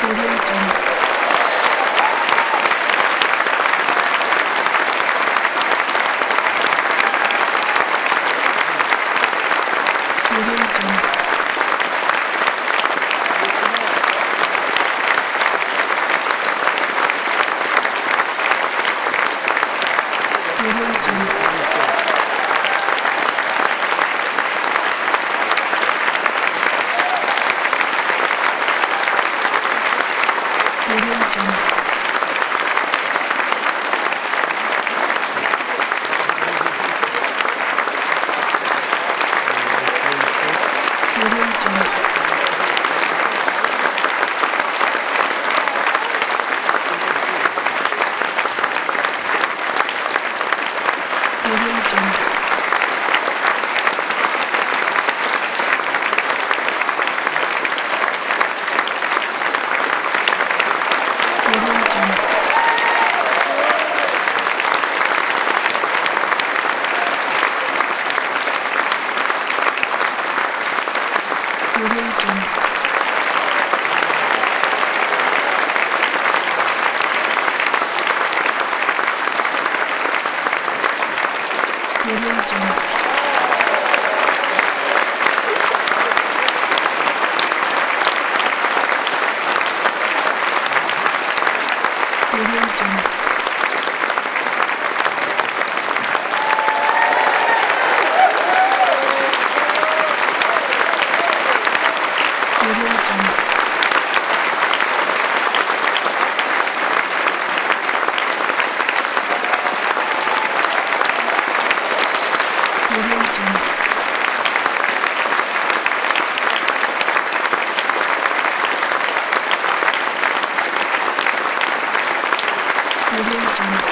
Audio Jungle. Audio Jungle. Audio Jungle. Audio Jungle. Audio Jungle. Audio Jungle. Audio Jungle. Audio Jungle. Audio Jungle. Audio Jungle. Audio Jungle. Audio Jungle. Audio Jungle.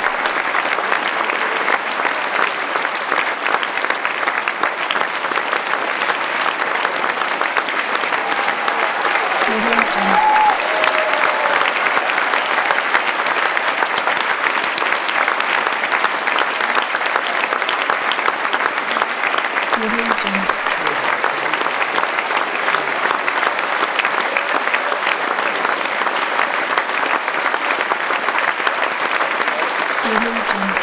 Audio Jungle. Audio Jungle. Audio Jungle.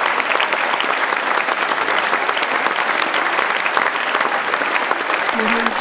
Audio